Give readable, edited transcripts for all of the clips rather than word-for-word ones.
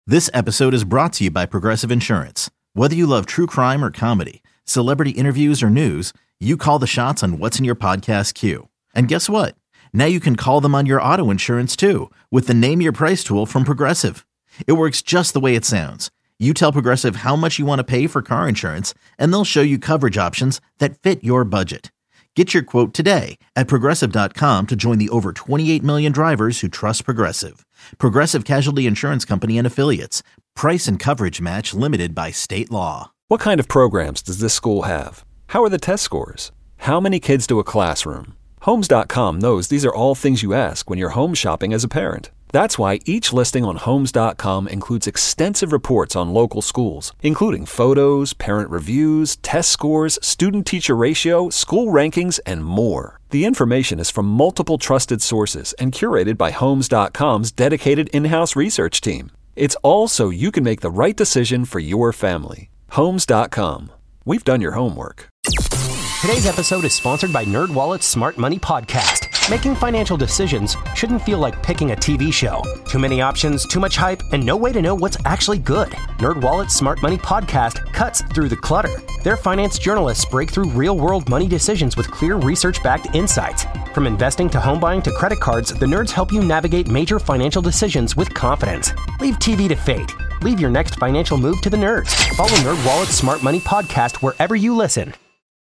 This episode is brought to you by Progressive Insurance. Whether you love true crime or comedy, celebrity interviews or news, you call the shots on what's in your podcast queue. And guess what? Now you can call them on your auto insurance too with the Name Your Price tool from Progressive. It works just the way it sounds. You tell Progressive how much you want to pay for car insurance, and they'll show you coverage options that fit your budget. Get your quote today at Progressive.com to join the over 28 million drivers who trust Progressive. Progressive Casualty Insurance Company and Affiliates. Price and coverage match limited by state law. What kind of programs does this school have? How are the test scores? How many kids to a classroom? Homes.com knows these are all things you ask when you're home shopping as a parent. That's why each listing on Homes.com includes extensive reports on local schools, including photos, parent reviews, test scores, student-teacher ratio, school rankings, and more. The information is from multiple trusted sources and curated by Homes.com's dedicated in-house research team. It's all so you can make the right decision for your family. Homes.com. We've done your homework. Today's episode is sponsored by NerdWallet's Smart Money Podcast. Making financial decisions shouldn't feel like picking a TV show. Too many options, too much hype, and no way to know what's actually good. NerdWallet's Smart Money Podcast cuts through the clutter. Their finance journalists break through real-world money decisions with clear research-backed insights. From investing to home buying to credit cards, the nerds help you navigate major financial decisions with confidence. Leave TV to fate. Leave your next financial move to the nerds. Follow NerdWallet's Smart Money Podcast wherever you listen.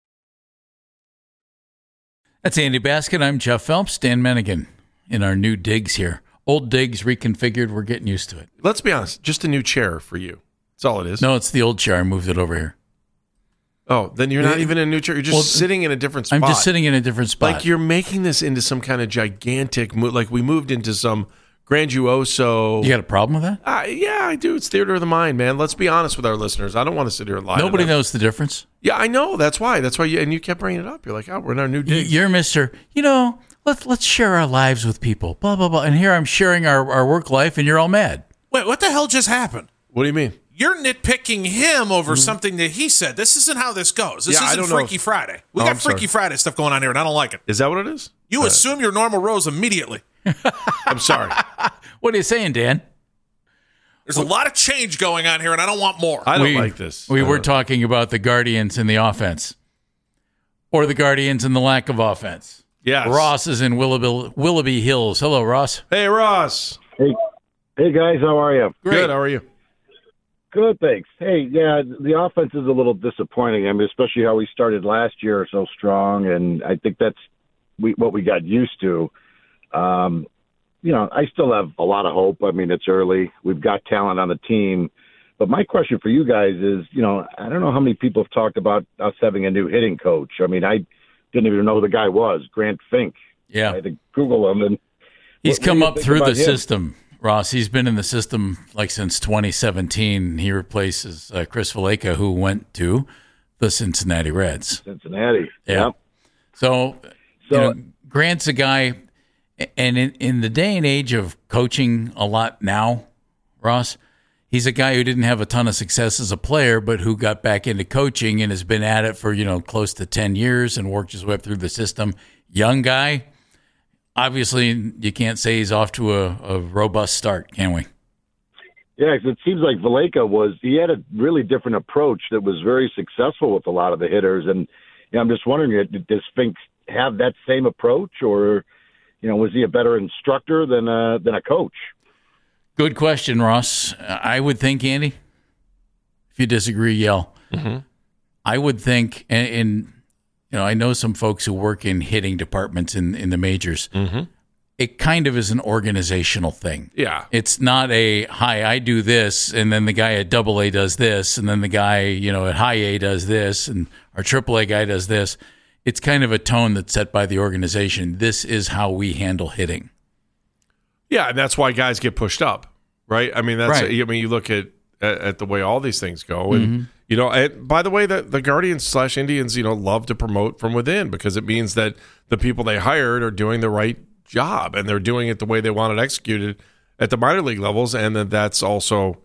That's Andy Baskin. I'm Jeff Phelps. Dan Mennigan in our new digs here. Old digs reconfigured. We're getting used to it. Let's be honest. Just a new chair for you. That's all it is. No, it's the old chair. I moved it over here. Oh, then you're not even in a new chair. You're just sitting in a different spot. I'm just sitting in a different spot. Like you're making this into some kind of gigantic move. Like we moved into some grandiose. You got a problem with that? Yeah, I do. It's theater of the mind, man. Let's be honest with our listeners. I don't want to sit here and lie. Nobody knows the difference. Yeah, I know. That's why. You kept bringing it up. You're like, oh, we're in our new digs. You're Mr. Let's share our lives with people. Blah, blah, blah. And here I'm sharing our work life, and you're all mad. Wait, what the hell just happened? What do you mean? You're nitpicking him over something that he said. This isn't how this goes. This isn't Freaky Friday. We got Freaky Friday stuff going on here, and I don't like it. Is that what it is? You assume your normal roles immediately. I'm sorry. What are you saying, Dan? There's a lot of change going on here, and I don't want more. I don't like this. We were talking about the Guardians and the offense. Or the Guardians and the lack of offense. Yes. Ross is in Willoughby Hills. Hello, Ross. Hey, Ross. Hey guys, how are you? Great. Good, how are you? Good, thanks. Hey, yeah, the offense is a little disappointing. I mean, especially how we started last year so strong, and I think that's what we got used to. I still have a lot of hope. I mean, it's early. We've got talent on the team. But my question for you guys is, I don't know how many people have talked about us having a new hitting coach. I mean, I didn't even know who the guy was, Grant Fink. Yeah. I had to Google him. And he's come up through the system, Ross. He's been in the system since 2017. He replaces Chris Valaika, who went to the Cincinnati Reds. Cincinnati. Yeah. Yep. So Grant's a guy, and in the day and age of coaching a lot now, Ross, he's a guy who didn't have a ton of success as a player, but who got back into coaching and has been at it for, close to 10 years and worked his way up through the system. Young guy. Obviously, you can't say he's off to a robust start, can we? Yeah, because it seems like Valaika he had a really different approach that was very successful with a lot of the hitters. And I'm just wondering, does Fink have that same approach, or was he a better instructor than a coach? Good question, Ross. I would think, Andy, if you disagree, yell. Mm-hmm. I would think, and I know some folks who work in hitting departments in the majors. Mm-hmm. It kind of is an organizational thing. Yeah. It's not I do this, and then the guy at AA does this, and then the guy, at high A does this, and our AAA guy does this. It's kind of a tone that's set by the organization. This is how we handle hitting. Yeah, and that's why guys get pushed up, right? I mean, that's. Right. I mean, you look at the way all these things go, and and by the way, the Guardians / Indians, love to promote from within because it means that the people they hired are doing the right job and they're doing it the way they want it executed at the minor league levels, and that's also,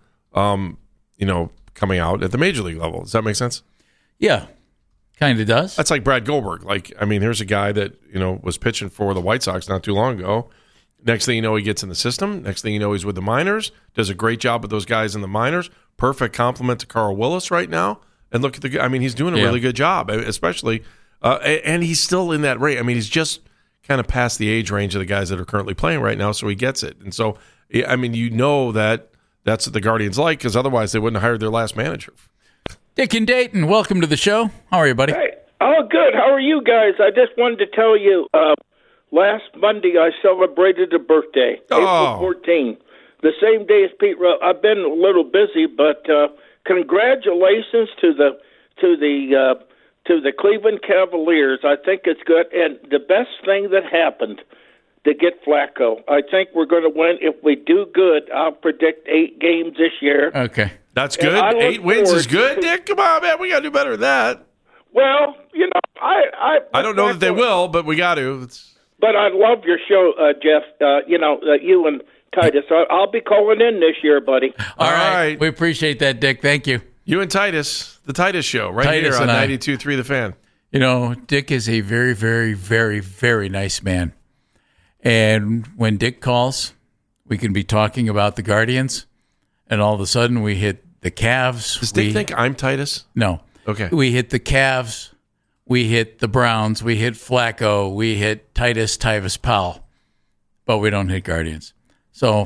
coming out at the major league level. Does that make sense? Yeah. Kind of does. That's like Brad Goldberg. Here's a guy that, was pitching for the White Sox not too long ago. Next thing you know, he gets in the system. Next thing you know, he's with the minors. Does a great job with those guys in the minors. Perfect compliment to Carl Willis right now. And look at he's doing a really good job, especially, and he's still in that rate. I mean, he's just kind of past the age range of the guys that are currently playing right now, so he gets it. And so, I mean, that's what the Guardians like, because otherwise they wouldn't have hired their last manager. Dick in Dayton, welcome to the show. How are you, buddy? Hey. Oh, good. How are you guys? I just wanted to tell you, last Monday I celebrated a birthday, April 14th, the same day as Pete Rose. I've been a little busy, but congratulations to the Cleveland Cavaliers. I think it's good, and the best thing that happened to get Flacco. I think we're going to win if we do good. I'll predict 8 games this year. Okay, that's good. 8 wins is good, Dick. Come on, man, we got to do better than that. Well, I don't know that they will, but we got to. But I love your show, Jeff. You and Titus. I'll be calling in this year, buddy. All right. We appreciate that, Dick. Thank you. You and Titus, the Titus Show, right here on 92.3 The Fan. Dick is a very, very, very, very nice man. And when Dick calls, we can be talking about the Guardians, and all of a sudden we hit the Cavs. Does Dick think I'm Titus? No. Okay. We hit the Cavs. We hit the Browns. We hit Flacco. We hit Tyvis Powell. But we don't hit Guardians. So,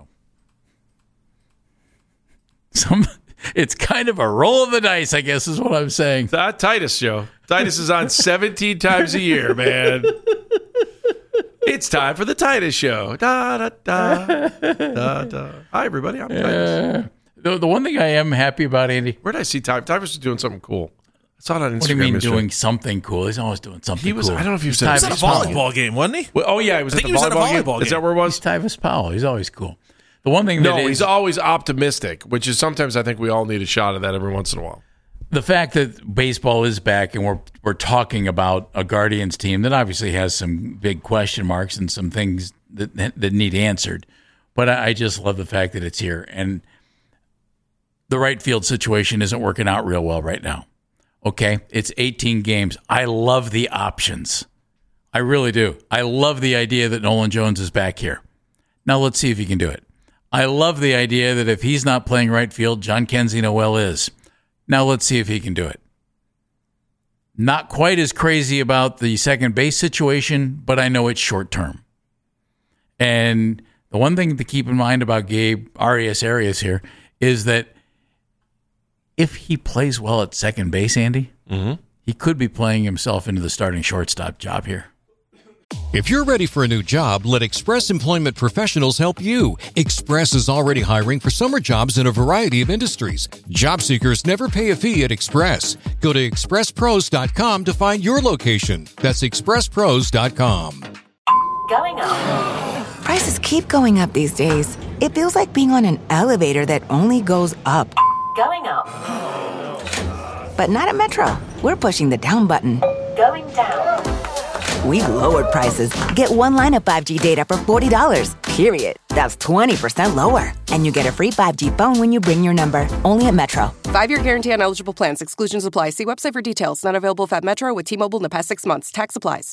it's kind of a roll of the dice, I guess, is what I'm saying. The Titus Show. Titus is on 17 times a year, man. It's time for the Titus Show. Da, da, da, da, da. Hi, everybody. I'm Titus. The one thing I am happy about, Andy. Where did I see Titus? Titus was doing something cool. I saw it on Instagram. What do you mean doing something cool? He's always doing something cool. I don't know if he was at a volleyball game, wasn't he? Well, he was at the volleyball game. Is that where it was? He's Tyvis Powell. He's always cool. The one thing he's always optimistic, which is sometimes I think we all need a shot of that every once in a while. The fact that baseball is back and we're talking about a Guardians team that obviously has some big question marks and some things that need answered, but I just love the fact that it's here, and the right field situation isn't working out real well right now. Okay, it's 18 games. I love the options. I really do. I love the idea that Nolan Jones is back here. Now let's see if he can do it. I love the idea that if he's not playing right field, John Kenzie Noel is. Now let's see if he can do it. Not quite as crazy about the second base situation, but I know it's short term. And the one thing to keep in mind about Gabe Arias here is that if he plays well at second base, Andy, he could be playing himself into the starting shortstop job here. If you're ready for a new job, let Express Employment Professionals help you. Express is already hiring for summer jobs in a variety of industries. Job seekers never pay a fee at Express. Go to expresspros.com to find your location. That's expresspros.com. Going up. Prices keep going up these days. It feels like being on an elevator that only goes up. Going up. But not at Metro. We're pushing the down button. Going down. We've lowered prices. Get one line of 5G data for $40, period. That's 20% lower. And you get a free 5G phone when you bring your number. Only at Metro. 5-year guarantee on eligible plans. Exclusions apply. See website for details. Not available at Metro with T-Mobile in the past 6 months. Tax applies.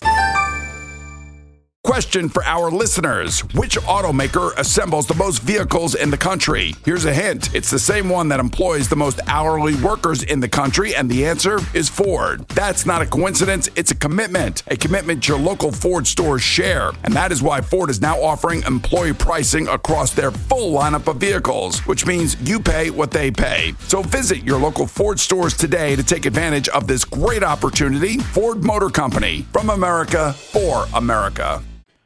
Question for our listeners. Which automaker assembles the most vehicles in the country? Here's a hint. It's the same one that employs the most hourly workers in the country, and the answer is Ford. That's not a coincidence. It's a commitment your local Ford stores share. And that is why Ford is now offering employee pricing across their full lineup of vehicles, which means you pay what they pay. So visit your local Ford stores today to take advantage of this great opportunity. Ford Motor Company, from America, for America.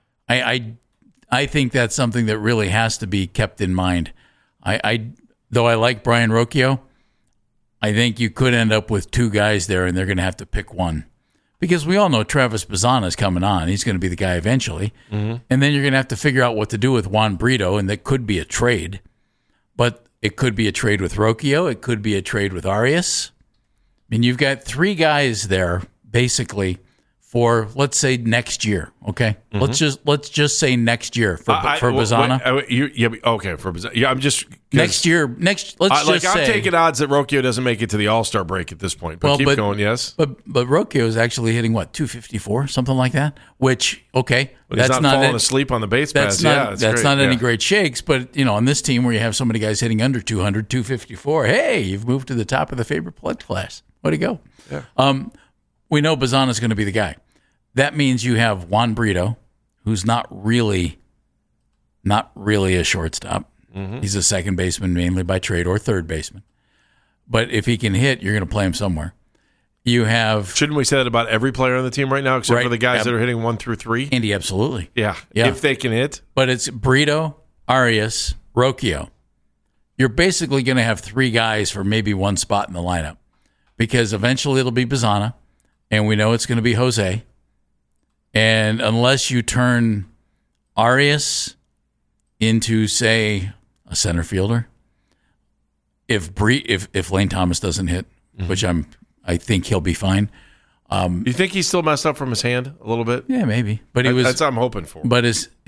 I think that's something that really has to be kept in mind. Though I like Brian Rocchio, I think you could end up with 2 guys there, and they're going to have to pick one. Because we all know Travis Bazzana is coming on. He's going to be the guy eventually. Mm-hmm. And then you're going to have to figure out what to do with Juan Brito, and that could be a trade. But it could be a trade with Rocchio. It could be a trade with Arias. I mean, you've got 3 guys there, basically, for, let's say, next year, okay? Mm-hmm. Let's just say next year for Bazzana. Okay, for Bazzana. Yeah, I'm just Let's just say I'm taking odds that Rocchio doesn't make it to the All-Star break at this point. But keep going, yes. But Rocchio is actually hitting 254, something like that. Which but that's he's not falling asleep on the base paths. That's not any great shakes. But on this team where you have so many guys hitting under 200, 254, hey, you've moved to the top of the favorite blood class. Way to go. Yeah. We know Bazzana's going to be the guy. That means you have Juan Brito, who's not really a shortstop. Mm-hmm. He's a second baseman mainly by trade or third baseman. But if he can hit, you're going to play him somewhere. You have... Shouldn't we say that about every player on the team right now, except for the guys that are hitting 1 through 3? Andy, absolutely. Yeah, if they can hit. But it's Brito, Arias, Rocchio. You're basically going to have 3 guys for maybe one spot in the lineup because eventually it'll be Bazzana, and we know it's going to be Jose. And unless you turn Arias into, say, a center fielder, if Lane Thomas doesn't hit, which I think he'll be fine. You think he's still messed up from his hand a little bit? Yeah, maybe. But that's what I'm hoping for. But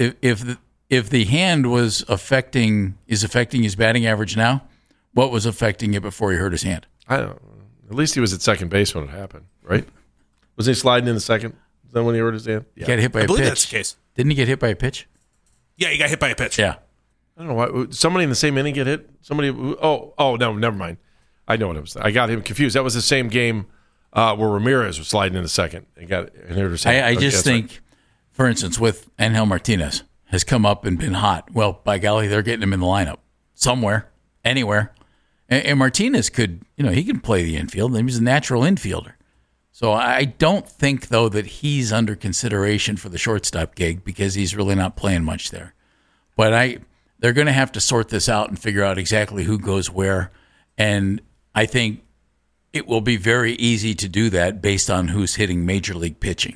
if the hand is affecting his batting average now, what was affecting it before he hurt his hand? I don't know. At least he was at second base when it happened, right? Was he sliding in the second? Is that when he hurt his hand? Yeah. He got hit by a pitch. I believe that's the case. Didn't he get hit by a pitch? Yeah, he got hit by a pitch. Yeah. I don't know why. Somebody in the same inning get hit? Somebody. Oh, no, never mind. I know what it was. I got him confused. That was the same game where Ramirez was sliding in the second and got hurt his hand. I just think, for instance, with Angel Martinez has come up and been hot. Well, by golly, they're getting him in the lineup somewhere, anywhere. And Martinez could, he can play the infield. He's a natural infielder. So I don't think, though, that he's under consideration for the shortstop gig because he's really not playing much there. But they're going to have to sort this out and figure out exactly who goes where. And I think it will be very easy to do that based on who's hitting major league pitching.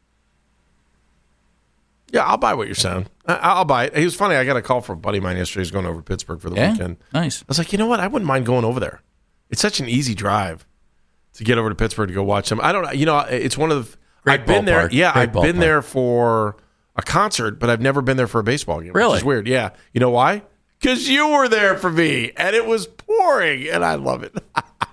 Yeah, I'll buy what you're saying. I'll buy it. It was funny. I got a call from a buddy of mine yesterday. He's going over to Pittsburgh for the weekend. Nice. I was like, you know what? I wouldn't mind going over there. It's such an easy drive to get over to Pittsburgh to go watch them. I don't know. It's one of the... Great I've been there. Yeah, Great I've ballpark. been there for a concert, but I've never been there for a baseball game. Really? Which is weird. Yeah. You know why? Because you were there for me, and it was pouring, and I love it.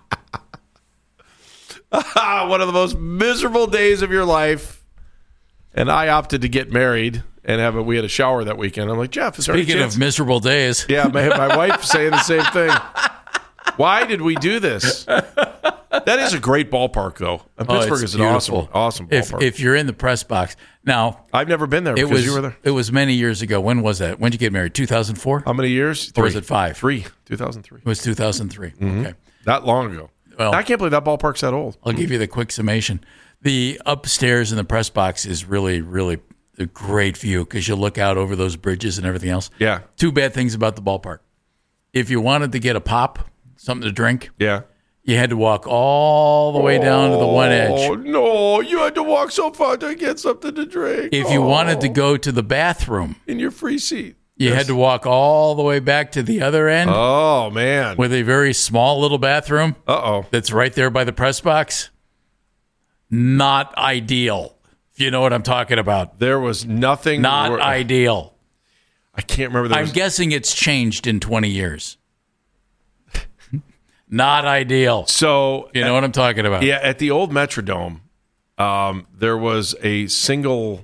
One of the most miserable days of your life, and I opted to get married and we had a shower that weekend. I'm like, Jeff, is there any Speaking chance? of miserable days. Yeah, my wife saying the same thing. Why did we do this? That is a great ballpark, though. And Pittsburgh is an awesome ballpark. If you're in the press box. Now, I've never been there because you were there. It was many years ago. When was that? When did you get married? 2004? How many years? Or was it 5? 2003. It was 2003. Mm-hmm. Okay. That long ago. Well, I can't believe that ballpark's that old. I'll give you the quick summation. The upstairs in the press box is really, really a great view because you look out over those bridges and everything else. Yeah. 2 bad things about the ballpark. If you wanted to get a pop, something to drink, yeah, you had to walk all the way down to the one edge. Oh, no. You had to walk so far to get something to drink. If you wanted to go to the bathroom in your free seat, you had to walk all the way back to the other end. Oh, man. With a very small little bathroom. Uh-oh. That's right there by the press box. Not ideal. If you know what I'm talking about. There was nothing. Not ideal. I can't remember. I'm guessing it's changed in 20 years. Not ideal. So you know what I'm talking about. Yeah, at the old Metrodome, there was a single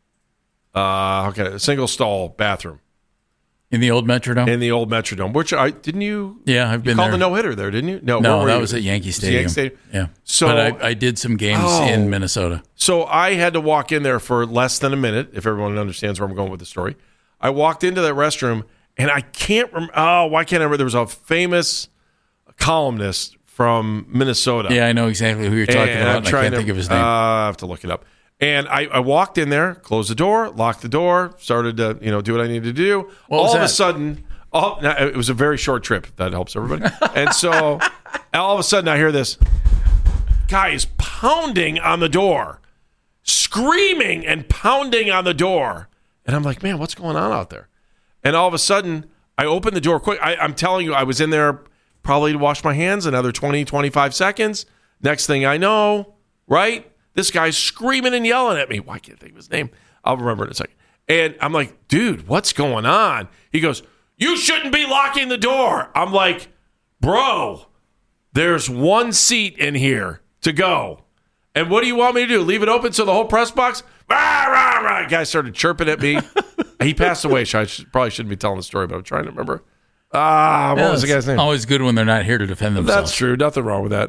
stall bathroom. In the old Metrodome? In the old Metrodome, which didn't you? Yeah, I've been there. You called there. the no-hitter there, didn't you? No, that was at Yankee Stadium. Yeah. So, but I did some games in Minnesota. So I had to walk in there for less than a minute, if everyone understands where I'm going with the story. I walked into that restroom, and I can't remember. Oh, why can't I remember? There was a famous columnist from Minnesota. Yeah, I know exactly who you're talking about. I can't think of his name. I have to look it up. And I walked in there, closed the door, locked the door, started to do what I needed to do. All of a sudden, it was a very short trip. That helps everybody. And so all of a sudden I hear this guy is pounding on the door, screaming and pounding on the door. And I'm like, man, what's going on out there? And all of a sudden I open the door quick. I'm telling you, I was in there probably to wash my hands, another 20, 25 seconds. Next thing I know, right? This guy's screaming and yelling at me. Why can't I think of his name? I'll remember in a second. And I'm like, dude, what's going on? He goes, You shouldn't be locking the door. I'm like, bro, there's one seat in here to go. And what do you want me to do? Leave it open so the whole press box? Rah, rah, rah. Guy started chirping at me. He passed away, so I probably shouldn't be telling the story, but I'm trying to remember. What was the guy's name? Always good when they're not here to defend themselves. That's true. Nothing wrong with that.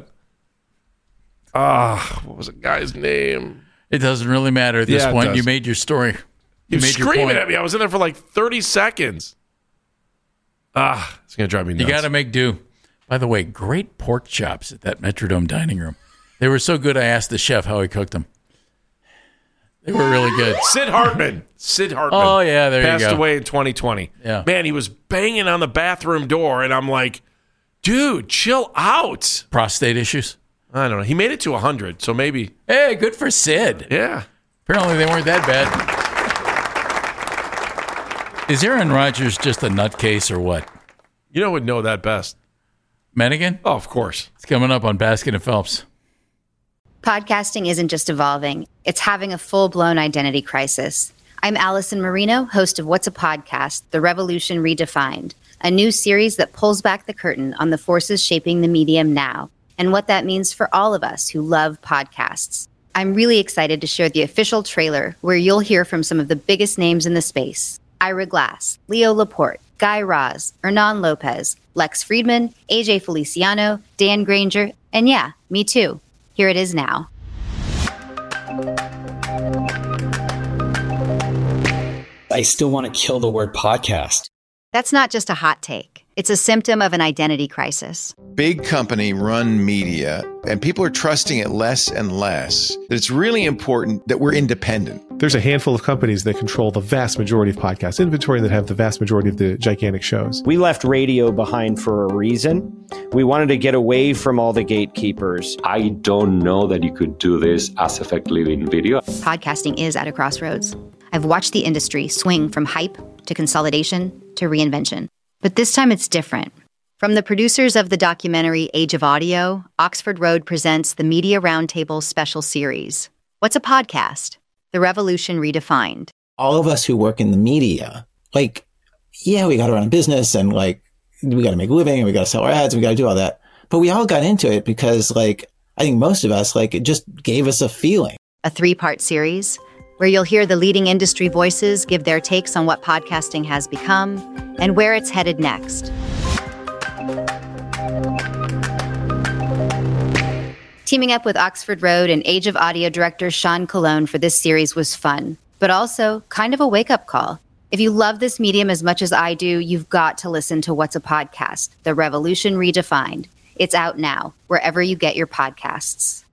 What was the guy's name? It doesn't really matter at this point. You made your story. You made screaming your point at me. I was in there for like 30 seconds. It's going to drive me nuts. You got to make do. By the way, great pork chops at that Metrodome dining room. They were so good, I asked the chef how he cooked them. They were really good. Sid Hartman. Oh, yeah, there you go. Passed away in 2020. Yeah. Man, he was banging on the bathroom door, and I'm like, dude, chill out. Prostate issues? I don't know. He made it to 100, so maybe. Hey, good for Sid. Yeah. Apparently they weren't that bad. Is Aaron Rodgers just a nutcase or what? You know who would know that best? Madigan? Oh, of course. It's coming up on Baskin and Phelps. Podcasting isn't just evolving. It's having a full-blown identity crisis. I'm Allison Marino, host of What's a Podcast? The Revolution Redefined, a new series that pulls back the curtain on the forces shaping the medium now and what that means for all of us who love podcasts. I'm really excited to share the official trailer where you'll hear from some of the biggest names in the space. Ira Glass, Leo Laporte, Guy Raz, Hernan Lopez, Lex Friedman, AJ Feliciano, Dan Granger, and yeah, me too. Here it is now. I still want to kill the word podcast. That's not just a hot take. It's a symptom of an identity crisis. Big company run media, and people are trusting it less and less. That it's really important that we're independent. There's a handful of companies that control the vast majority of podcast inventory that have the vast majority of the gigantic shows. We left radio behind for a reason. We wanted to get away from all the gatekeepers. I don't know that you could do this as effectively in video. Podcasting is at a crossroads. I've watched the industry swing from hype to consolidation to reinvention. But this time it's different. From the producers of the documentary Age of Audio, Oxford Road presents the Media Roundtable special series. What's a podcast? The Revolution Redefined. All of us who work in the media, we got to run a business and we got to make a living and we got to sell our ads and we got to do all that. But we all got into it because I think most of us, it just gave us a feeling. A 3-part series where you'll hear the leading industry voices give their takes on what podcasting has become and where it's headed next. Teaming up with Oxford Road and Age of Audio director Sean Colon for this series was fun, but also kind of a wake-up call. If you love this medium as much as I do, you've got to listen to What's a Podcast? The Revolution Redefined. It's out now, wherever you get your podcasts.